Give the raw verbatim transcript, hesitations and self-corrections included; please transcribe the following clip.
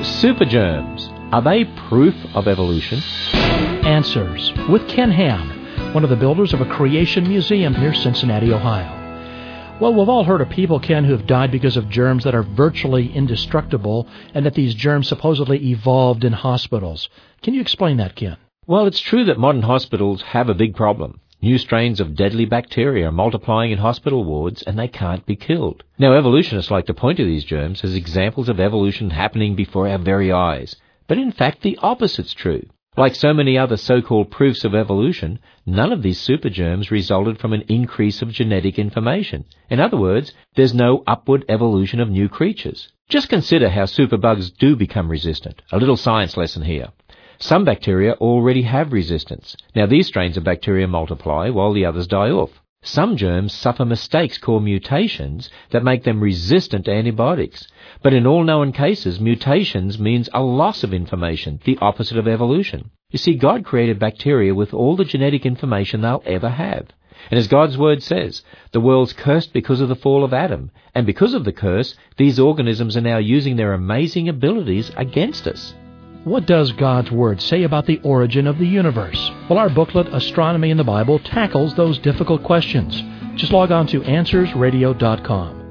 Supergerms, are they proof of evolution? Answers with Ken Ham, one of the builders of a creation museum near Cincinnati, Ohio. Well, we've all heard of people, Ken, who have died because of germs that are virtually indestructible, and that these germs supposedly evolved in hospitals. Can you explain that, Ken? Well, it's true that modern hospitals have a big problem. New strains of deadly bacteria are multiplying in hospital wards, and they can't be killed. Now, evolutionists like to point to these germs as examples of evolution happening before our very eyes. But in fact, the opposite's true. Like so many other so-called proofs of evolution, none of these supergerms resulted from an increase of genetic information. In other words, there's no upward evolution of new creatures. Just consider how superbugs do become resistant. A little science lesson here. Some bacteria already have resistance. Now, these strains of bacteria multiply while the others die off. Some germs suffer mistakes called mutations that make them resistant to antibiotics. But in all known cases, mutations means a loss of information, the opposite of evolution. You see, God created bacteria with all the genetic information they'll ever have. And as God's Word says, the world's cursed because of the fall of Adam. And because of the curse, these organisms are now using their amazing abilities against us. What does God's Word say about the origin of the universe? Well, our booklet, Astronomy in the Bible, tackles those difficult questions. Just log on to answers radio dot com.